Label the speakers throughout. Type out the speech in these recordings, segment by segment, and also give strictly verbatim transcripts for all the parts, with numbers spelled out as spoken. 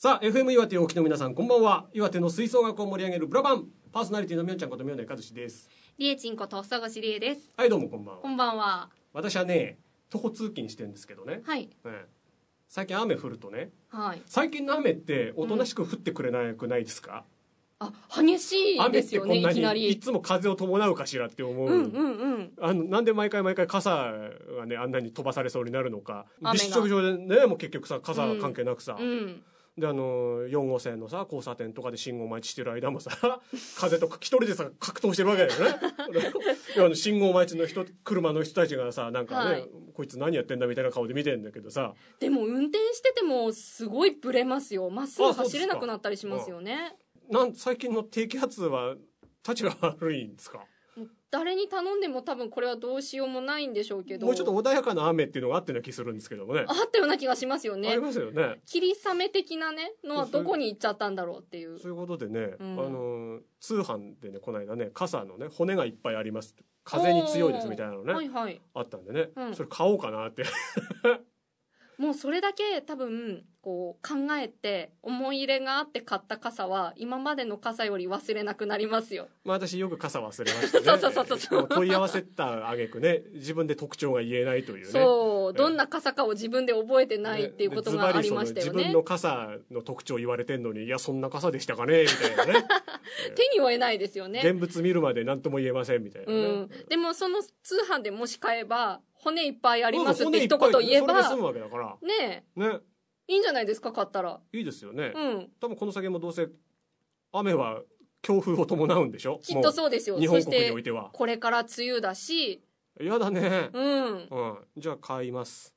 Speaker 1: さあ エフエム 岩手をお聞きの皆さん、こんばんは。岩手の吹奏楽を盛り上げるブラバンパーソナリティのみおんちゃんことみょうねかずしです。
Speaker 2: りえちんことふさごしりえです。
Speaker 1: はい、どうもこんばんは。
Speaker 2: こんばんは。
Speaker 1: 私はね、徒歩通勤してるんですけどね、
Speaker 2: はい、
Speaker 1: ね、最近雨降るとね、
Speaker 2: はい、
Speaker 1: 最近の雨っておとなしく降ってくれなくないですか？
Speaker 2: うん、あ、激しいですよね。
Speaker 1: 雨ってこんなに
Speaker 2: いきなり
Speaker 1: いつも風を伴うかしらって思う、
Speaker 2: うんうんうん、
Speaker 1: あのなんで毎回毎回傘がねあんなに飛ばされそうになるのか。
Speaker 2: 雨が
Speaker 1: びっしょびしょでね、もう結局さ傘関係なくさ、
Speaker 2: うんうん
Speaker 1: であのよん号線のさ交差点とかで信号待ちしてる間もさ風と一人でさ格闘してるわけだよねいやあの信号待ちの人車の人たちがさなんかね、はい、こいつ何やってんだみたいな顔で見てるんだけどさ、
Speaker 2: でも運転しててもすごいブレますよ。まっすぐ走れなくなったりしますよね。
Speaker 1: なん最近の低気圧はたちが悪いんですか？
Speaker 2: 誰に頼んでも多分これはどうしようもないんでしょうけど、
Speaker 1: もうちょっと穏やかな雨っていうのがあったような気するんですけどもね。
Speaker 2: あったような気がしますよね。
Speaker 1: ありますよね。
Speaker 2: 霧雨的なねのはどこに行っちゃったんだろうっていう。
Speaker 1: そういうことでね、
Speaker 2: うん、
Speaker 1: あの通販でねこの間ね傘のね骨がいっぱいあります風に強いですみたいなのね、
Speaker 2: はいはい、
Speaker 1: あったんでね、
Speaker 2: うん、
Speaker 1: それ買おうかなって
Speaker 2: もうそれだけ多分こう考えて思い入れがあって買った傘は今までの傘より忘れなくなりますよ。
Speaker 1: まあ私よく傘忘れましたね
Speaker 2: そうそうそうそう、
Speaker 1: しかも問い合わせた挙句ね自分で特徴が言えないというね、
Speaker 2: そうどんな傘かを自分で覚えてないっていうことがありましたよね。
Speaker 1: 自分の傘の特徴言われてんのにいやそんな傘でしたかねみたいなね
Speaker 2: 手に負えないですよね。
Speaker 1: 現物見るまで何とも言えませんみたいなね、うん、
Speaker 2: でもその通販でもし買えば骨いっぱいありますって一言言えば
Speaker 1: それで済むわけだから
Speaker 2: ねえ、
Speaker 1: ね、
Speaker 2: いいんじゃないですか。買ったら
Speaker 1: いいですよね、
Speaker 2: うん、
Speaker 1: 多分この先もどうせ雨は強風を伴うんでしょ。
Speaker 2: きっとそうですよ。
Speaker 1: 日本国においては
Speaker 2: これから梅雨だし
Speaker 1: やだね、
Speaker 2: うん、
Speaker 1: うん、じゃあ買います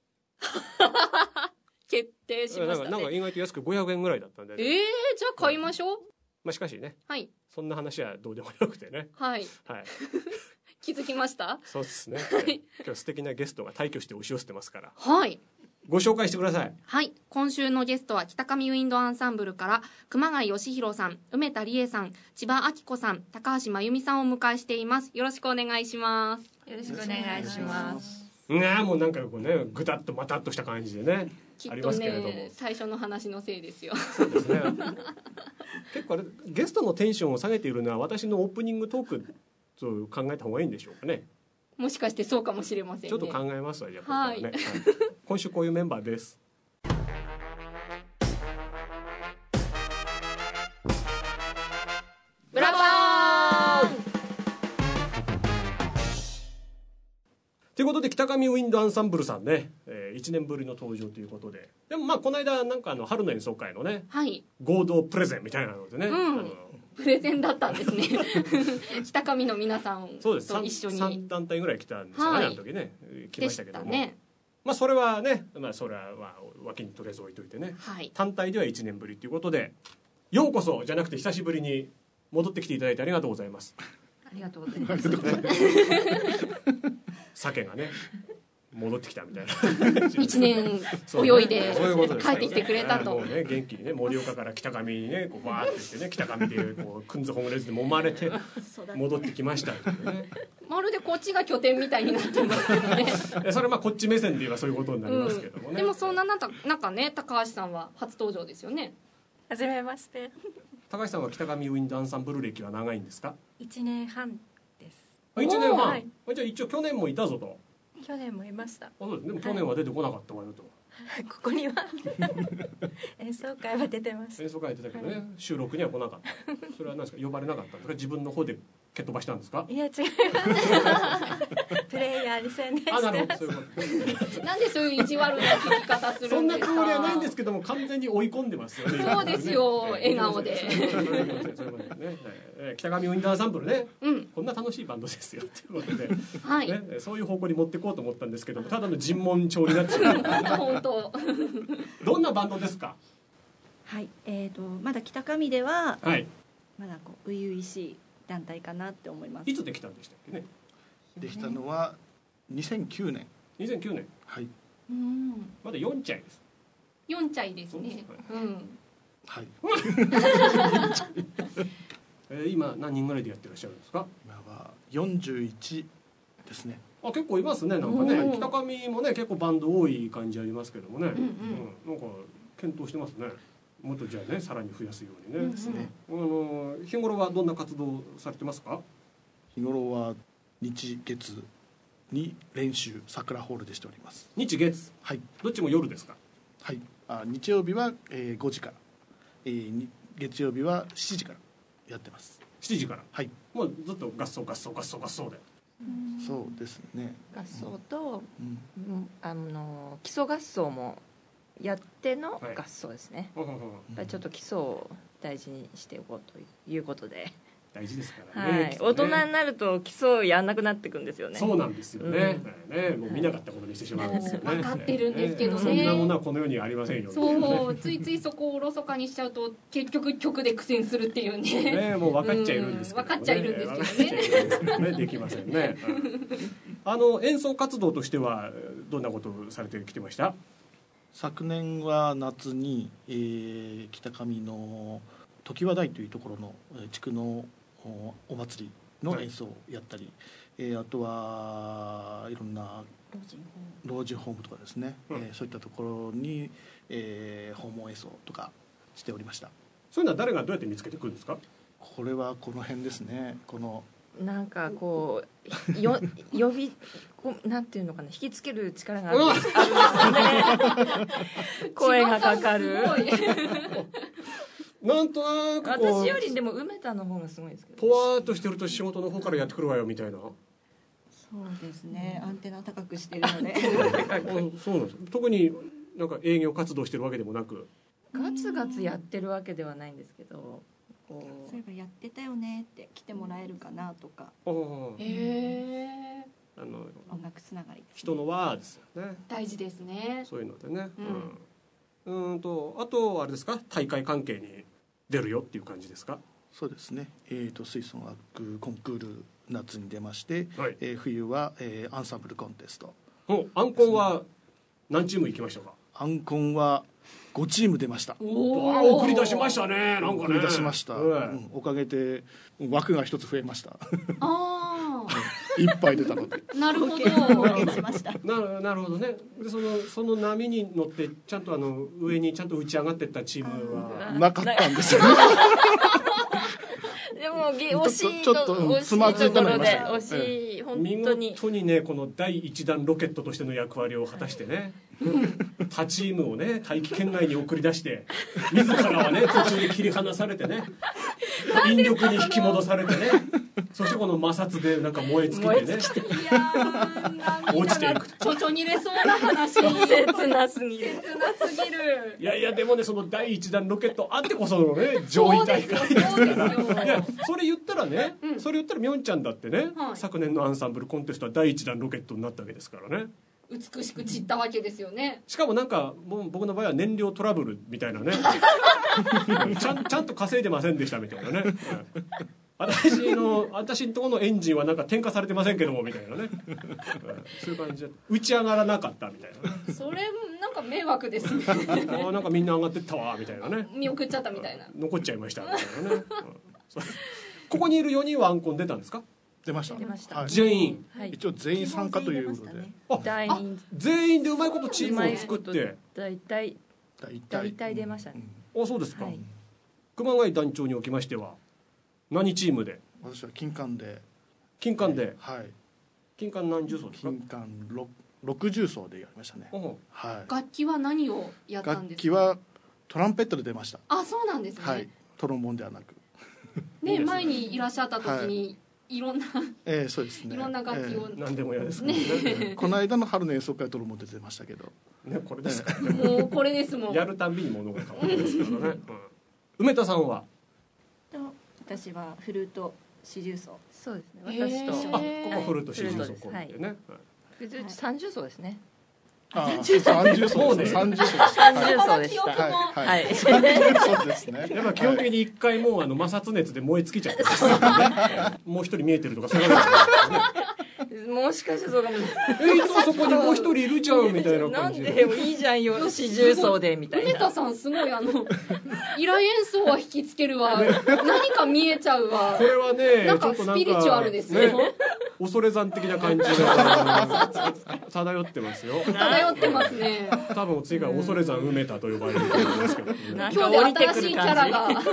Speaker 2: 決定しましたね。
Speaker 1: なんか意外と安くごひゃくえんぐらいだったんで、ね、
Speaker 2: えー、じゃあ買いましょう、
Speaker 1: まあ、しかしね、はい、そんな話はどうでもよくてね、
Speaker 2: はい、はい、気づきました。
Speaker 1: そうですね、はい、今日素敵なゲストが大挙して押し寄せてますから、
Speaker 2: はい、
Speaker 1: ご紹介してください。
Speaker 2: はい、今週のゲストは北上ウィンドアンサンブルから熊谷義弘さん、梅田理恵さん、千葉明子さん、高橋真由美さんをお迎えしています。よろしくお願いします。
Speaker 3: よろしくお願いします。
Speaker 1: ね、もうなんかこうねぐたっとまたっとした感じでね
Speaker 2: きっとね最初の話のせいですよ。
Speaker 1: そうですね結構あれゲストのテンションを下げているのは私のオープニングトークと考えた方がいいんでしょうかね。
Speaker 2: もしかしてそうかもしれませんね。
Speaker 1: ちょっと考えますわじゃあ、
Speaker 2: はい、
Speaker 1: はい、今週こういうメンバーです。
Speaker 2: ブラバーン
Speaker 1: ということで北上ウィンドアンサンブルさんね、えー、いちねんぶりの登場ということで、でもまあこの間なんかあの春の演奏会のね、
Speaker 2: はい、
Speaker 1: 合同プレゼンみたいなのでね、
Speaker 2: うん、あのプレゼンだったんですね北上の皆さんと一緒に 3,
Speaker 1: 3団体ぐらい来たんですよね、はい、あの時ね来ましたけども、
Speaker 2: ね、
Speaker 1: まあそれはね、まあ、それはまあ脇にとりあえず置いといてね、
Speaker 2: はい、単
Speaker 1: 体ではいちねんぶりということでようこそじゃなくて久しぶりに戻ってきていただいてありがとうございます。
Speaker 3: ありがとうございます
Speaker 1: 鮭がね戻ってきたみたいな
Speaker 2: 一年泳いで帰ってきてくれたと、
Speaker 1: もうね元気にね盛岡から北上にねこうバーって行ってね北上でこうくんずほぐれずで揉まれて戻ってきましたってね
Speaker 2: まるでこっちが拠点みたいになってますけどね
Speaker 1: それはまあこっち目線で言えばそういうことになりますけどもね、うん、
Speaker 2: でもそんな中ね高橋さんは初登場ですよね。
Speaker 3: はじめまして。
Speaker 1: 高橋さんは北上ウィンドアンサンブル歴は長いんですか？
Speaker 3: いちねんはんです。
Speaker 1: いちねんはん、
Speaker 3: はい、
Speaker 1: じゃあ一応去年もいたぞと。
Speaker 3: 去年もいました。
Speaker 1: あ、そうです。でも去年は出てこなかったわよと、
Speaker 3: はい、ここには演奏会は出てました。
Speaker 1: 演奏会出たけどね、はい、収録には来なかったそれは何ですか、呼ばれなかったんですか、自分の方で蹴っ飛ばしたんですか？
Speaker 3: いや違いますプレイヤーに宣伝してます。
Speaker 1: あ、なるほど、そういうこと
Speaker 2: なんでそういう意地悪な聞き方するんですか？
Speaker 1: そんなつもりはないんですけども完全に追い込んでますよね。
Speaker 2: そうですよ、ね、笑顔で
Speaker 1: そういうことですね。北上ウィンドアンサンブルね、
Speaker 2: うん、
Speaker 1: こんな楽しいバンドですよということで、
Speaker 2: はい
Speaker 1: ね、そういう方向に持っていこうと思ったんですけどもただの尋問調になっちゃう
Speaker 2: 本当
Speaker 1: どんなバンドですか？
Speaker 4: はい、えーと、まだ北上では、
Speaker 1: はい、
Speaker 4: まだこう初々しい団体かなって思います。
Speaker 1: いつできたんでしたっけね？
Speaker 5: できたのはにせんきゅうねん。
Speaker 1: にせんきゅうねん、
Speaker 5: はい、
Speaker 2: うん
Speaker 1: まだよんちゃいです。
Speaker 2: よんちゃいですね。うん、
Speaker 5: はい
Speaker 1: えー、今何人ぐらいでやってらっしゃるんですか？
Speaker 5: 今はよんじゅういちですね。
Speaker 1: あ、結構いますね。なんかね、北上もね結構バンド多い感じありますけどもね、
Speaker 2: うんうん
Speaker 1: うん、なんか検討してますね。 もっとじゃあねさらに増やすようにね、
Speaker 4: ですね。
Speaker 1: あの日頃はどんな活動されてますか？
Speaker 5: 日頃は日月に練習桜ホールでしております。
Speaker 1: 日月
Speaker 5: はい
Speaker 1: どっちも夜ですか？
Speaker 5: はいあ日曜日は、えー、ごじから、えーに月曜日はしちじからやってます。
Speaker 1: しちじから
Speaker 5: はい
Speaker 1: もうずっと合奏合奏合奏合奏で。
Speaker 5: そうですね。
Speaker 4: 合奏と、
Speaker 5: うん
Speaker 4: うんあの基礎合奏もやっての
Speaker 1: はい
Speaker 4: 合奏ですね。
Speaker 1: ほうほうほう
Speaker 4: やっぱりちょっと基礎を大事にしていこうということで、
Speaker 1: 大事ですから
Speaker 4: は
Speaker 1: ね。
Speaker 4: い、大人
Speaker 1: ね
Speaker 4: になると基礎やんなくなっていくんですよね。
Speaker 1: そうなんですよね。
Speaker 4: うん
Speaker 1: ねもう見なかったことにしてしまうんですよね。
Speaker 2: 分かってるんですけどね
Speaker 1: そんなものはこの世にありませんよ。
Speaker 2: そうついついそこをおろそかにしちゃうと結局曲で苦戦するっていうね。
Speaker 1: ねもう分かっちゃいるんですけど、ね、
Speaker 2: うん分かっちゃいるんですけどね
Speaker 1: 分かっちゃいるんですけどねできませんね。うんあの演奏活動としてはどんなことをされてきてました？
Speaker 5: 昨年は夏に、えー北上の常盤台というところのえー地区のおお祭りの演奏をやったり、えーあとはいろんな
Speaker 4: 老人
Speaker 5: 老人ホームとかですね、
Speaker 1: うん
Speaker 5: えーそういったところに、えー訪問演奏とかしておりました。
Speaker 1: そういうのは誰がどうやって見つけてくるんですか？
Speaker 5: これはこの辺ですね。この
Speaker 4: なんかこうよ呼びこうなんていうのかな、引きつける力があるんですあるんですよね。声がかかる。
Speaker 2: 千葉さんすごい
Speaker 1: なんとなくこう
Speaker 4: 私よりでも梅田の方がすごいですけど。
Speaker 1: ポワーっとしてると仕事の方からやってくるわよみたいな。
Speaker 3: そうですね。アンテナ高くしてるので。
Speaker 1: あそうなんです。特になんか営業活動してるわけでもなく。
Speaker 4: ガツガツやってるわけではないんですけど、こ
Speaker 3: そういえばやってたよねって来てもらえるかなとか、
Speaker 1: ああ
Speaker 2: へえ
Speaker 1: あの
Speaker 3: 音楽つながりですね。
Speaker 1: 人の輪ですよね。
Speaker 2: 大事ですね。
Speaker 1: そういうのでね。
Speaker 2: う
Speaker 1: うん。うーんとあとあれですか、大会関係に出るよっていう感じですか？
Speaker 5: そうですね、えー、と吹奏楽コンクール夏に出まして、
Speaker 1: はい。
Speaker 5: えー冬は、えーアンサンブルコンテスト。
Speaker 1: おアンコンは何チーム行きましたか？
Speaker 5: アンコンはごチーム出ました。
Speaker 2: お
Speaker 1: あ送り出しましたね。なんかね。
Speaker 5: 送り出しました、
Speaker 1: ええ
Speaker 5: うんおかげで枠が一つ増えました
Speaker 2: あ
Speaker 5: いっぱい出たので
Speaker 2: あなるほど。
Speaker 3: 貢献しました。
Speaker 1: ななるほどね。でそのその波に乗ってちゃんとあの上にちゃんと打ち上がってったチームは
Speaker 5: なかったんですよね
Speaker 4: うでもげ惜しい
Speaker 5: ちょっとうん
Speaker 4: 惜しい
Speaker 5: つまずいた
Speaker 4: ところで
Speaker 5: のありました
Speaker 4: 惜しい本
Speaker 1: 見
Speaker 4: 当に。
Speaker 1: 事にねこの第一弾ロケットとしての役割を果たしてね他チームをね大気圏外に送り出して自らはね途中で切り離されてね引力に引き戻されてねそしてこの摩擦でなんか燃え尽きてね
Speaker 2: いやー
Speaker 1: 落ちていく
Speaker 2: ちょちょにれそうな話。
Speaker 4: 切なすぎる。
Speaker 2: 切なすぎる。
Speaker 1: いやいやでもねその第一弾ロケットあってこそのね上位大会です
Speaker 2: そう
Speaker 1: から
Speaker 2: ですよそうですよ
Speaker 1: いやそれ言ったらね、
Speaker 2: うん
Speaker 1: それ言ったらみょんちゃんだってね、
Speaker 2: はい
Speaker 1: 昨年のアンサンブルコンテストは第一弾ロケットになったわけですからね。
Speaker 2: 美しく散ったわけですよね。
Speaker 1: しかもなんかもう僕の場合は燃料トラブルみたいなねちゃんちゃんと稼いでませんでしたみたいなね、うん私の私のところのエンジンはなんか点火されてませんけどもみたいなね、うんそういう感じで打ち上がらなかったみたいなね
Speaker 2: それなんか迷惑ですね。
Speaker 1: あーなんかみんな上がってったわみたいなね
Speaker 2: 見送っちゃったみたいな。
Speaker 1: 残っちゃいましたみたいなね、うんそうここにいるよにんはアンコン出たんですか？
Speaker 5: 出ました
Speaker 4: 出ました
Speaker 5: はい
Speaker 1: 全員
Speaker 4: はい。
Speaker 5: 一応全員参加ということで
Speaker 1: ああ
Speaker 4: 大人
Speaker 1: 全員でうまいことチームを作って
Speaker 4: 大体
Speaker 5: 大
Speaker 4: 大体出ましたね
Speaker 5: うん
Speaker 1: あそうですか、
Speaker 4: はい。
Speaker 1: 熊谷団長におきましては何チームで
Speaker 5: 私は金管で
Speaker 1: 金管で
Speaker 5: はい
Speaker 1: 金管何重奏ですか？
Speaker 5: 金管ろろくじゅう奏でやりましたね
Speaker 1: うん
Speaker 5: はい
Speaker 2: 楽器は何をやったん
Speaker 5: 楽
Speaker 2: ですか？
Speaker 5: 器はトランペットで出ました
Speaker 2: あそうなんですね。
Speaker 5: はいトロンボーンではなく
Speaker 2: ね
Speaker 1: いいですね
Speaker 2: 前にいらっしゃった時に、い、ろんな
Speaker 5: ええそうですね
Speaker 2: いろんな楽器を、
Speaker 1: 何でも嫌ですけど
Speaker 2: ね
Speaker 1: ね
Speaker 5: ええこの間の春の演奏会はトロンボーンで出ましたけど
Speaker 1: ねこれですか
Speaker 2: もうこれですもん。
Speaker 1: やるたんびに物が変わりますからね、うん梅田さんは
Speaker 3: と私はフルート四重奏。
Speaker 4: そうですね。
Speaker 2: へー
Speaker 4: 私と
Speaker 1: あ
Speaker 2: へー
Speaker 1: ここフルートシリーズ
Speaker 4: フルートです
Speaker 1: コンビでね、はい
Speaker 4: 三重奏ですね。
Speaker 5: ああ三重奏
Speaker 1: もうね
Speaker 5: です三重奏でした
Speaker 4: 三重奏でした。
Speaker 2: 記憶も
Speaker 5: はい
Speaker 4: はい。
Speaker 5: 三重奏ですね
Speaker 1: やっぱ基本的に一回もうあの摩擦熱で燃え尽きちゃってますからねもう一人見えてるとかそういうことなんですよね
Speaker 4: もしかしてそうかもしれない。
Speaker 1: えいつもそこにもう一人いるじゃんみたいな
Speaker 4: なん
Speaker 1: 感じで
Speaker 4: でもいいじゃんよ四重奏でみたい
Speaker 2: 梅田
Speaker 4: な。
Speaker 2: さんすごいあの依頼演奏は引きつけるわ、何か見えちゃうわ
Speaker 1: こ。れはね
Speaker 2: なんか
Speaker 1: ちょっと
Speaker 2: スピリチュアルですよ。
Speaker 1: ね恐山的な感じが漂ってますよ。
Speaker 2: 漂ってますね。
Speaker 1: 多分次から恐山埋めたと呼ばれると思いますけど、ね、
Speaker 4: なん
Speaker 2: 今
Speaker 4: か
Speaker 2: 日で新しいキャラが。
Speaker 1: ね、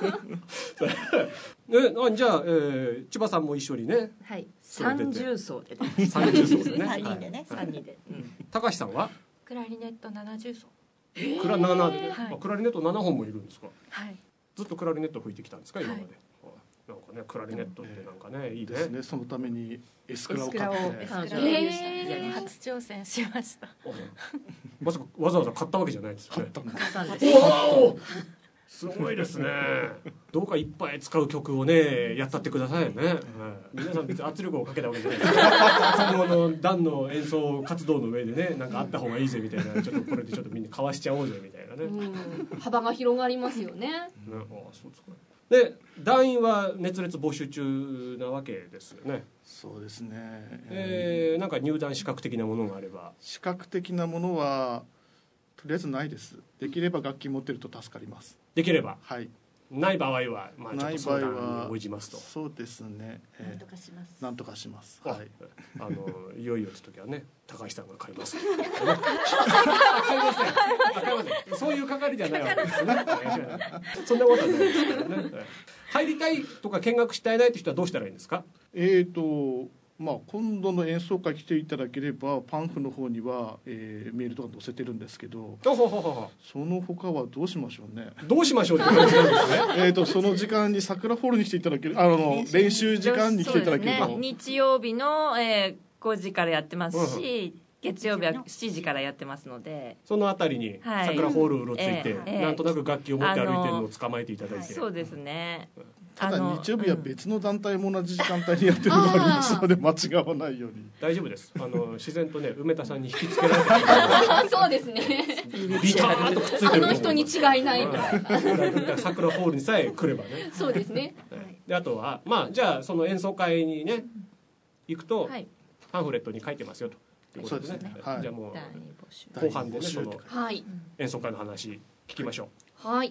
Speaker 1: あじゃあ、えー、千葉さんも一緒にね、
Speaker 4: はい三重奏でね
Speaker 1: 三重奏でね、
Speaker 3: 三人でね
Speaker 1: はい
Speaker 4: 三人で、うん、
Speaker 1: 高橋さんは
Speaker 3: クラリネット七重奏。
Speaker 1: クラナナ、
Speaker 3: はい
Speaker 1: あクラリネットななほんもいるんですか。
Speaker 3: はい。
Speaker 1: ずっとクラリネット吹いてきたんですか今まで、
Speaker 3: はい
Speaker 1: なんかねクラリネットってなんかねいいね
Speaker 5: ですね。そのためにエスクラを買っ
Speaker 4: エスク
Speaker 5: て
Speaker 4: ラを彼女
Speaker 2: へー
Speaker 3: 初挑戦しました。
Speaker 1: まさかわざわざ買ったわけじゃないですよね。
Speaker 5: 買ったんです。
Speaker 4: 買ったんです
Speaker 1: おおすごいですね。どうかいっぱい使う曲をねやったってくださいね、はい、皆さん別に圧力をかけたわけじゃないです今後の団の演奏活動の上でねなんかあった方がいいぜみたいな、ちょっとこれでちょっとみんなかわしちゃおうぜみたいなね、
Speaker 2: うん、幅が広がりますよね。
Speaker 1: ね、あそうですか。で団員は熱烈募集中なわけですよね。
Speaker 5: そうですね。
Speaker 1: えー、なんか入団資格的なものがあれば。
Speaker 5: 視覚的なものはとりあえずないです。できれば楽器持ってると助かります。
Speaker 1: できれば。
Speaker 5: はい。
Speaker 1: ない場合は、まあ、ちょっと相談に
Speaker 5: ない場合は
Speaker 1: 応じますと。
Speaker 5: そうですね。えー
Speaker 3: なんとかします。
Speaker 5: なんとかします。
Speaker 1: あ
Speaker 5: はい。
Speaker 1: あのいよいよって時はね高橋さんが買います、ね、あ買いませんあ買いませんそういう係じゃないわけですねそんなことはないですからね。入りたいとか見学したいないって人はどうしたらいいんですか。
Speaker 5: えーとまあ、今度の演奏会来ていただければパンフの方には、えーメールとか載せてるんですけど、
Speaker 1: ほほほほ
Speaker 5: その他はどうしましょうね。
Speaker 1: どうしましょうって感じなんですね
Speaker 5: えーとその時間に桜ホールに来ていただける、あの練習時間に来ていただけると、
Speaker 4: そうですね、日曜日の、えー、ごじからやってますし、月曜日はしちじからやってますので、
Speaker 1: そのあたりに
Speaker 4: はい
Speaker 1: 桜ホールうろついて、
Speaker 4: ええ
Speaker 1: なんとなく楽器を持って歩いてるのを捕まえていただいて、
Speaker 4: そうですね。
Speaker 5: ただ
Speaker 4: あの
Speaker 5: 日曜日は別の団体も同じ時間帯にやってるのがありますので間違わないように。
Speaker 1: 大丈夫です。あの自然とね梅田さんに引きつけられてる
Speaker 2: そうですね。
Speaker 1: ビターンとくっついてる
Speaker 2: あの人に違いないみたいな。
Speaker 1: うん桜ホールにさえ来ればね。
Speaker 2: そうですね。
Speaker 1: であとはまあじゃあその演奏会にね行くと、
Speaker 4: はい、
Speaker 1: パンフレットに書いてますよということですね。
Speaker 5: そうですねはい
Speaker 1: じゃあもう
Speaker 4: 団員募集。
Speaker 1: 後半でねその
Speaker 2: はい
Speaker 1: 演奏会の話聞きましょう。
Speaker 2: はい。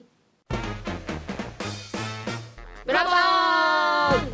Speaker 2: ブラボー。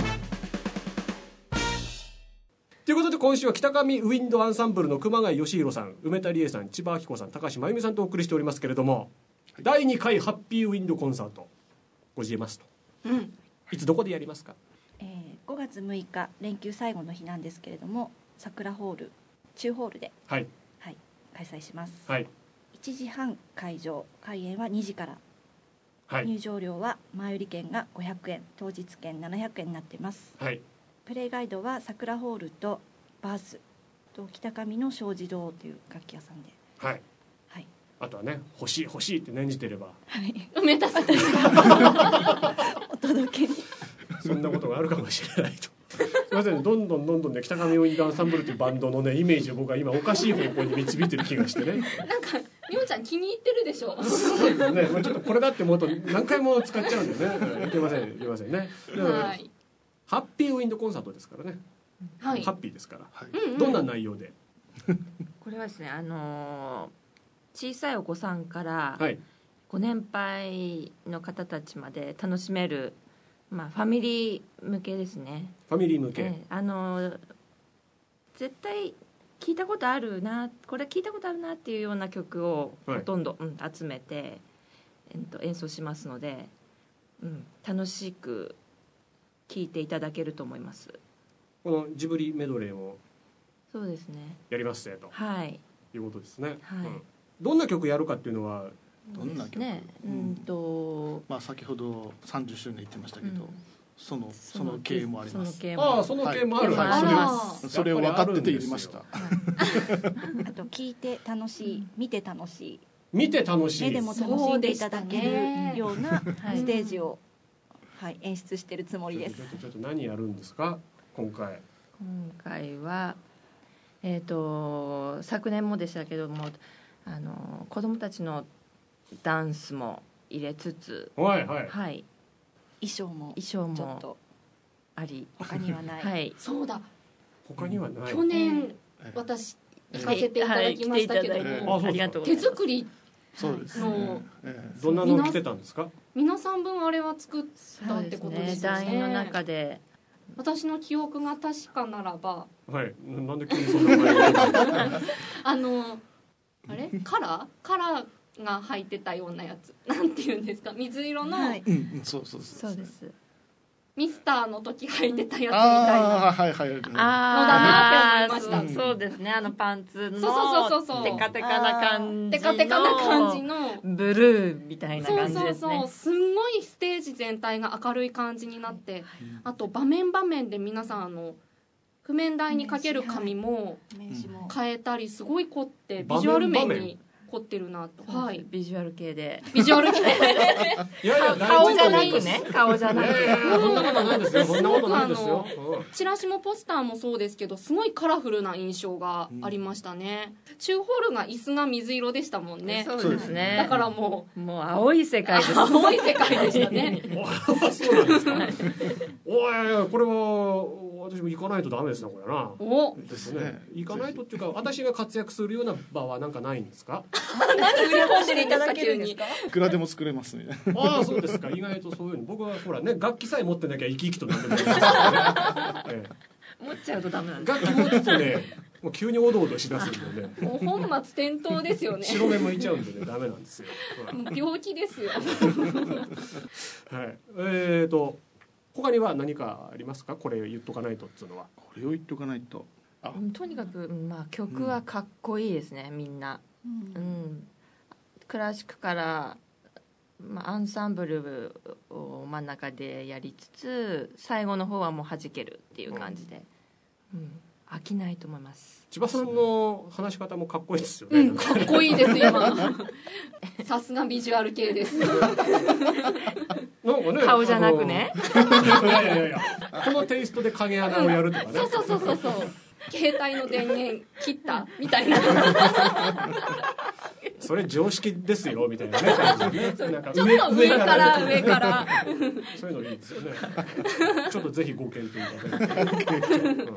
Speaker 1: ということで今週は北上ウィンドアンサンブルの熊谷義弘さん、梅田理恵さん、千葉明子さん、高橋真由美さんとお送りしておりますけれども、だいにかいハッピーウィンドコンサートごじえますと、
Speaker 2: うん。
Speaker 1: いつどこでやりますか。
Speaker 6: えーごがつむいか連休最後の日なんですけれども桜ホール中ホールで、
Speaker 1: はい
Speaker 6: はい、開催します。
Speaker 1: はい
Speaker 6: いちじはん会場、開演はにじから、
Speaker 1: はい
Speaker 6: 入場料は前売り券がごひゃくえん、当日券ななひゃくえんになっています。
Speaker 1: はい
Speaker 6: プレイガイドは桜ホールとバースと北上の小児堂という楽器屋さんで、
Speaker 1: はい。
Speaker 6: はい
Speaker 1: あとはね欲しい欲しいって念じてれば
Speaker 2: 梅田さん。
Speaker 6: お届けに
Speaker 1: そんなことがあるかもしれないと。すみません、どんどんどんどんね北上ウィンドアンサンブルというバンドのねイメージを僕は今おかしい方向に導いてる気がしてね。
Speaker 2: なんかみおちゃん気に入ってるでしょ。
Speaker 1: そうですね。まあちょっとこれだって思うと何回も使っちゃうんでね。うんいけませんいけませんね。でも
Speaker 2: はい。
Speaker 1: ハッピーウィンドコンサートですからね。
Speaker 2: はい
Speaker 1: ハッピーですから。
Speaker 5: はい
Speaker 2: うんうん
Speaker 1: どんな内容で。
Speaker 4: これはですね、あのー小さいお子さんから
Speaker 1: はい
Speaker 4: ご年配の方たちまで楽しめる、まあ、ファミリー向けですね。
Speaker 1: ファミリー向け。
Speaker 4: ええあのー絶対聞いたことあるな、これ聞いたことあるなっていうような曲を
Speaker 1: はい
Speaker 4: ほとんど、うん、集めて、えっと、演奏しますので、うん、楽しく聴いていただけると思います。
Speaker 1: このジブリメドレーを
Speaker 4: そうですね。
Speaker 1: やりますねと
Speaker 4: はい。
Speaker 1: いうことですね。
Speaker 4: はい
Speaker 1: うんどんな曲やるかっていうのは
Speaker 5: どんな曲、
Speaker 4: ね、うんと、
Speaker 5: まあ、先ほどさんじゅっしゅうねん言ってましたけど、
Speaker 4: うん
Speaker 5: そのその系もあります。
Speaker 4: その系も
Speaker 1: ああその系もある。
Speaker 4: はい
Speaker 1: それ
Speaker 2: あ
Speaker 1: を
Speaker 5: それを分かってて入れました。
Speaker 6: あと聞いて楽しい、見て楽しい、
Speaker 1: 見て楽しい。
Speaker 6: 目でも楽しんでいただけ
Speaker 2: そうでしたね
Speaker 6: るような
Speaker 4: はい
Speaker 6: ステージを、はい、演出しているつもりです
Speaker 1: ちょっとちょっと何やるんですか今回。
Speaker 4: 今回は、えー、と昨年もでしたけども、あの子どもたちのダンスも入れつつ、
Speaker 1: はいはい。
Speaker 4: はい、
Speaker 6: 衣装も
Speaker 4: 衣装も
Speaker 6: ちょっと
Speaker 4: あり、
Speaker 6: 他にはない、
Speaker 4: はい、
Speaker 2: そうだ。
Speaker 1: 他にはない。
Speaker 2: 去年
Speaker 5: え
Speaker 2: 私行かせていただきましたけど
Speaker 4: はい来ていただいて
Speaker 2: も、
Speaker 1: あそうですか
Speaker 4: ありがとうござい
Speaker 2: 手
Speaker 4: ます。
Speaker 2: 作り
Speaker 5: そうです
Speaker 2: の
Speaker 5: ね。え
Speaker 1: どんなの着てたんですか。
Speaker 2: 皆さん分あれは作っ
Speaker 4: そう
Speaker 2: たっ
Speaker 4: ですね。
Speaker 2: てことですよね。
Speaker 4: 団員の中で
Speaker 2: 私の記憶が確かならば、
Speaker 1: はい、なんで急にそんな名前が
Speaker 2: あのあれカラーカラーが入ってたようなやつ、なんていうんですか、水色の、
Speaker 6: はい、
Speaker 5: うんうんそうそうそう
Speaker 4: そうです
Speaker 2: ミスターの時履いてたやつみたいな
Speaker 5: ああはいはい
Speaker 4: あ
Speaker 2: のだなって思いました
Speaker 4: あーそうですね、あのパンツの
Speaker 2: そうそうそうそう
Speaker 4: テカテカな感じの
Speaker 2: テカテカな感じの
Speaker 4: ブルーみたいな
Speaker 2: そう
Speaker 4: 感じ
Speaker 2: そう
Speaker 4: ですね。
Speaker 2: そう、すんごいステージ全体が明るい感じになって、あと場面場面で皆さんあの譜面台にかける紙も
Speaker 6: 名刺も
Speaker 2: 変えたり、すごい凝って
Speaker 1: 場面
Speaker 2: ビジュアル面
Speaker 1: 場面
Speaker 2: に凝ってるなと。
Speaker 4: は
Speaker 2: はいい、
Speaker 4: ビジュアル系で
Speaker 2: ビジュアル系
Speaker 1: いやいや
Speaker 4: 顔じゃな
Speaker 1: 大丈夫です
Speaker 4: くね、顔じゃなく
Speaker 1: いやいやいやそんなことないですよ、そんなことないですよ、
Speaker 2: チラシもポスターもそうですけど、すごいカラフルな印象がありましたね。中ホールが椅子が水色でしたもんね。
Speaker 4: そうですね。
Speaker 2: だからも
Speaker 4: もう青い世界です。
Speaker 2: 青い世界でしたね。
Speaker 1: うんそうなんですかおいこれは私も行かないとダメですね、これな。
Speaker 2: お、
Speaker 1: ですね、行かないとっていうか、私が活躍するような場はなんかないんですか？
Speaker 2: 何売り込んでるんですか急に。
Speaker 5: いくらでも作れますね
Speaker 1: ああそうですか。意外とそういうの、僕はほらね、楽器さえ持ってなきゃ生き生きとなんでもできますからね、え
Speaker 4: 持っちゃうとダメなん
Speaker 1: え、
Speaker 4: です。
Speaker 1: 楽器持つとね、もう急におどおどしだすんでね、
Speaker 2: もう本末転倒ですよね。
Speaker 1: 白目向いちゃうんでね、ダメなんですよ。
Speaker 2: もう病気ですよ。
Speaker 1: はい、えーと他には何かありますか？これ言っとかないとっていうのは。
Speaker 5: これを言っておかないとあ
Speaker 4: うんとにかく、まあ、曲はかっこいいですね、みんな、
Speaker 6: うん
Speaker 4: うん、クラシックから、まあ、アンサンブルを真ん中でやりつつ、最後の方はもう弾けるっていう感じで、うん飽きないと思います。
Speaker 1: 千葉さんの話し方もかっこいいですよね。
Speaker 2: うん、かっこいいです今。さすがビジュアル系です。
Speaker 1: なんかね、
Speaker 4: 顔じゃなくね。
Speaker 1: あのいやいやいやいや、このテイストで影穴をやるとかね。
Speaker 2: そうそうそうそうそう。携帯の電源切ったみたいな。
Speaker 1: それ常識ですよみたいなね感じでね。なんか
Speaker 2: ちょっと上から上から。
Speaker 1: そういうのいいですよね。ちょっとぜひご検討いただいて。うんはい、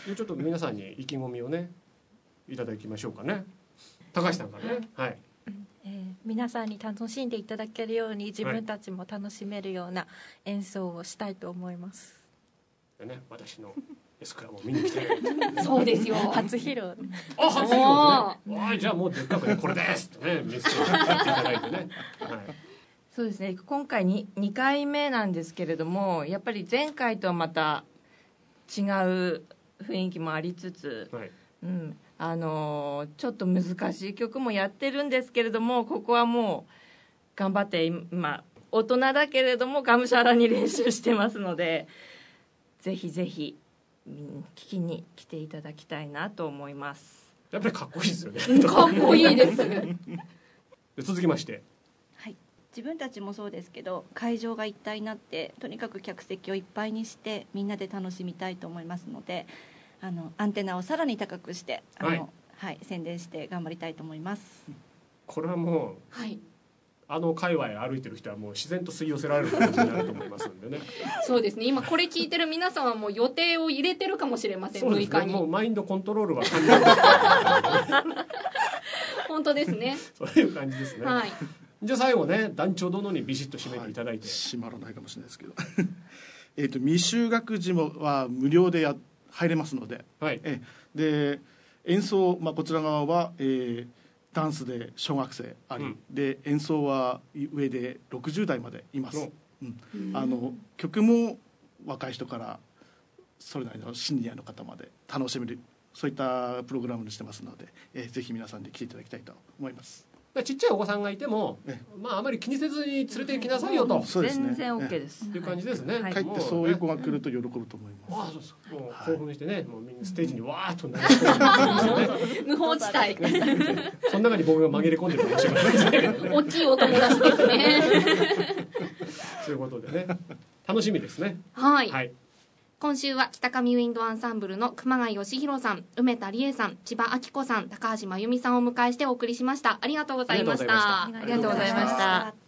Speaker 1: ちょっと皆さんに意気込みをねいただきましょうかね。高橋さんからね。はい。
Speaker 3: えー皆さんに楽しんでいただけるように自分たちも楽しめるような演奏をしたいと思います。
Speaker 1: でね、私のエスクラも見に来て。
Speaker 2: そうですよ。
Speaker 3: 初披露。
Speaker 1: あ、初披露ね。はい、じゃあもうでっかくねこれですとね見せていただいてね。はい。
Speaker 4: そうですね、今回ににかいめなんですけれども、やっぱり前回とはまた違う雰囲気もありつつ、
Speaker 1: はい。
Speaker 4: うん、あのーちょっと難しい曲もやってるんですけれども、ここはもう頑張って今大人だけれどもがむしゃらに練習してますので、ぜひぜひ、うん、聞きに来ていただきたいなと思います。
Speaker 1: やっぱりかっこいいですよね。
Speaker 2: うんかっこいいです。
Speaker 1: で続きまして。
Speaker 6: はい、自分たちもそうですけど、会場が一体になってとにかく客席をいっぱいにしてみんなで楽しみたいと思いますので、あのアンテナをさらに高くしてあの、
Speaker 1: はい
Speaker 6: はい、宣伝して頑張りたいと思います。
Speaker 1: これはもう
Speaker 2: はい。
Speaker 1: あの界隈歩いてる人はもう自然と吸い寄せられる感じになると思いますんでね。
Speaker 2: そうですね。今これ聞いてる皆さんはもう予定を入れてるかもしれません。
Speaker 1: そうですね。
Speaker 2: むいかに。
Speaker 1: もうマインドコントロールは完了ですから
Speaker 2: 本当ですね。
Speaker 1: そういう感じですね。
Speaker 2: はい。
Speaker 1: じゃあ最後ね、団長殿にビシッと締めていただいて。
Speaker 5: 閉まらないかもしれないですけどえっと未就学児もは無料でや入れますので、
Speaker 1: はい。
Speaker 5: えで演奏、まあ、こちら側は、えーダンスで小学生あり、
Speaker 1: うん
Speaker 5: で演奏は上でろくじゅう代までいます、
Speaker 1: お
Speaker 5: うん、あの曲も若い人からそれなりのシニアの方まで楽しめる、そういったプログラムにしてますので、えーぜひ皆さんで来ていただきたいと思います。
Speaker 1: ちっちゃいお子さんがいても
Speaker 5: え、
Speaker 1: まああまり気にせずに連れて行きなさいよと
Speaker 5: そうですね
Speaker 4: 全然 OK です。
Speaker 1: いう感じですね。
Speaker 4: はい
Speaker 5: 帰ってそういう子が来ると喜ぶと思います。
Speaker 1: ああそうです。もう興奮してね、もうみんなステージにわーっと流れ込んでね。
Speaker 2: 無法地帯。
Speaker 1: その中に僕が紛れ込んでるかもしれませんけどね。
Speaker 2: 大きいお友達ですね。
Speaker 1: そういうことでね、楽しみですね。
Speaker 2: はい。
Speaker 1: はい。
Speaker 2: 今週は北上ウィンドアンサンブルの熊谷義弘さん、梅田理恵さん、千葉明子さん、高橋真由美さんをお迎えしてお送りしました。ありがとうございました。
Speaker 1: ありがとうございました
Speaker 2: ありがとうございました。